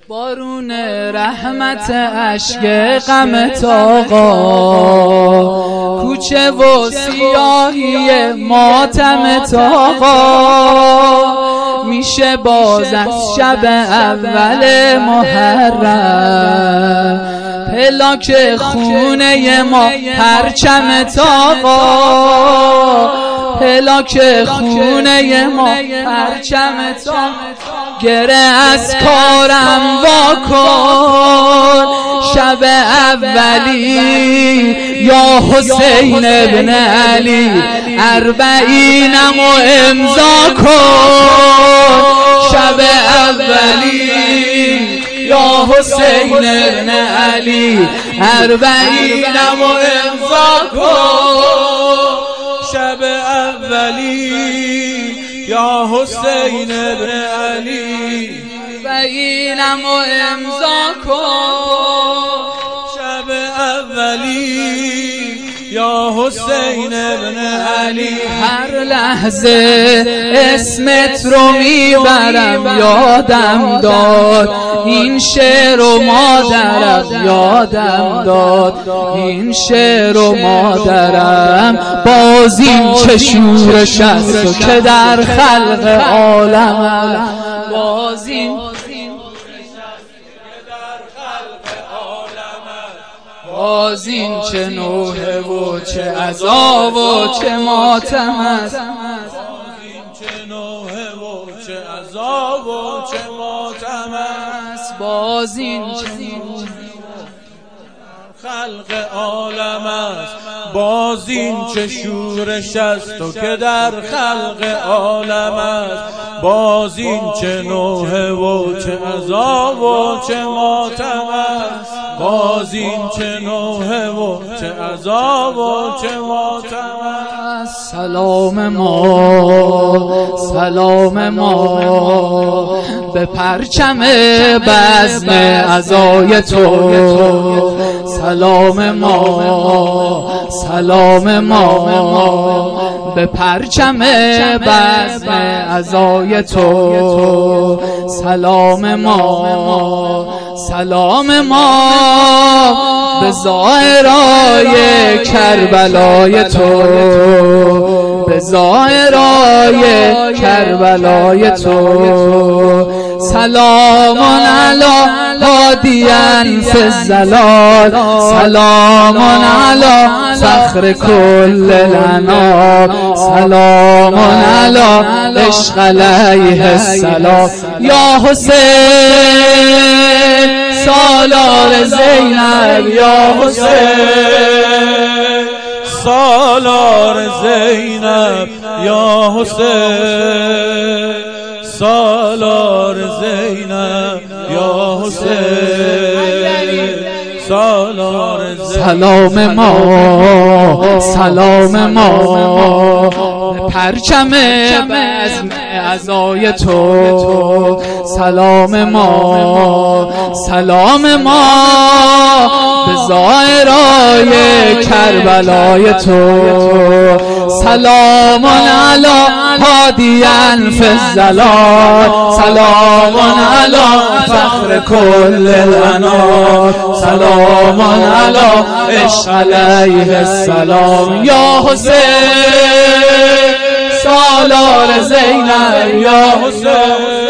بارون رحمت اشک غمت آقا، کوچه و سیاهی ماتمت آقا، میشه باز از شب اول محرم پلاک خونه ما پرچمت آقا، پلاک خونه ما پرچمت آقا، گره از کارم واکن شب اولی یا حسین ابن علی، اربعینم و امضا کن شب اولی یا حسین ابن علی، اربعینم و امضا کن شب اولی یا حسین ابن علی، اربعینم و امضا کن شب اولی یا حسین ابن علی. هر لحظه اسمت رو میبرم یادم داد این شعر و مادرم، یادم داد این شعر و مادرم، باز این چه شورش است که در خلق عالم، باز این باز این چه نوحه و چه عذاب و چه ماتم است، باز این چه نوحه و چه عذاب و چه ماتم است، باز این چه خلق عالم است، باز این چه شورش است و که در خلق عالم است، باز این چه نوحه و چه عذاب و چه ماتم است، باز این چه نوحه و چه عذاب و چه ماتم است. سلام ما سلام ما به پرچم بزم عزای تو، سلام ما سلام ما به پرچم بزم عزای تو، سلام ما سلام ما به ظاهرای کربلای تو، به ظاهرای کربلای تو، سلام علی هادیان فی الظلال، سلام علی فخر کل الانام، سلام علی عشق علیه السلام، یا حسین سالار زینب، یا حسین سالار زینب، یا حسین سالار زینب، یا حسین سالار زینب. سلام ما سلام ما پرچم بزم عزای تو، سلام ما سلام ما به ظاهرای کربلای تو، سلام علی هادیان فی الظلال، سلام علی فخر کل الانام، سلام علی عشق علیه السلام، یا حسین سالار زینب، یا حسین